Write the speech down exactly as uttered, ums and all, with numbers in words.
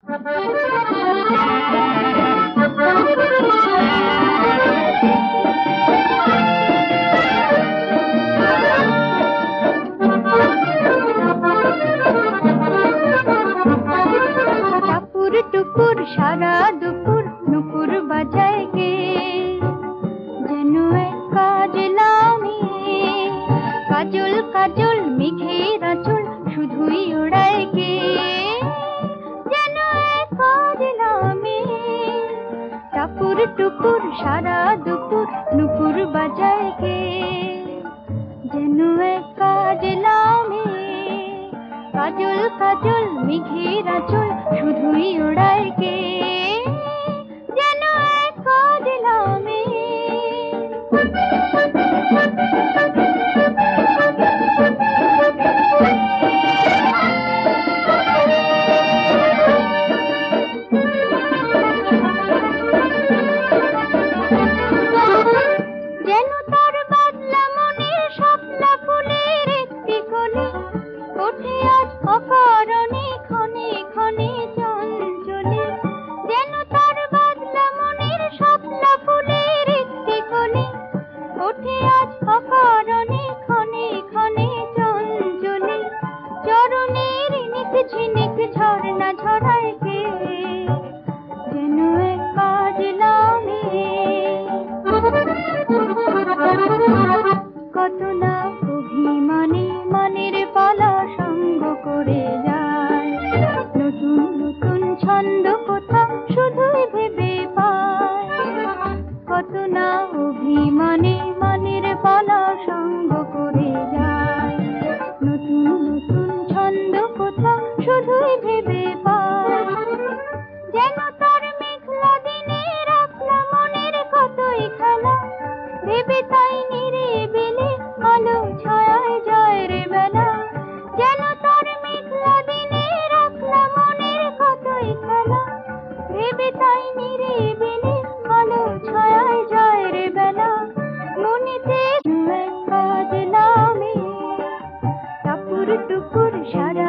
টাপুর টুপুর সারা দুপুর নুপুর বাজায় গে, যেন এক কাজলামি কাজল কাজল মেঘের আঁচল শুধুই ওড়ায় গে, যেন এক কাজলামি। টাপুর টুপুর সারা দুপুর নুপুর বাজায় গে, যেন এক কাজলামি কাজল কাজল মেঘের আঁচল শুধুই ওড়ায় গে, যেন এক কাজলামি। যেন তার বাদলা মনের স্বপ্না ফুলের একটি কলি ওঠে আজ অকারণে ক্ষণে ক্ষণে চঞ্চলে, যেন তার বাদলা মনের স্বপ্না ফুলের একটি কলি ওঠে আজ অকারণে ক্ষণে ক্ষণে চঞ্চলে, চরণের নিক ঝিনিক ঝর্ণা ঝরায় গে, যেন এক কাজলামি। কত না অভিমানে মনের পালা সঙ্গ করে যায়, নতুন নতুন ছন্দ কোথা শুধুই ভেবে পায়। কত না অভিমানে মনের পালা সঙ্গ করে যায়, নতুন নতুন ছন্দ কোথা শুধুই ভেবে পায়। যেন তার মেঘলা দিনে রাখলা মনের কতই খেলা, ভেবে তাই নিরিবিলি আলো ছায়ায় যায় রে বেলা। যেন তার মেঘলা দিনে রাখলা মনের কতই খেলা, ভেবে তাই নিরিবিলি আলো ছায়ায় যায় রে বেলা। মনেতে এক কাজলামি টাপুর টুপুর সারা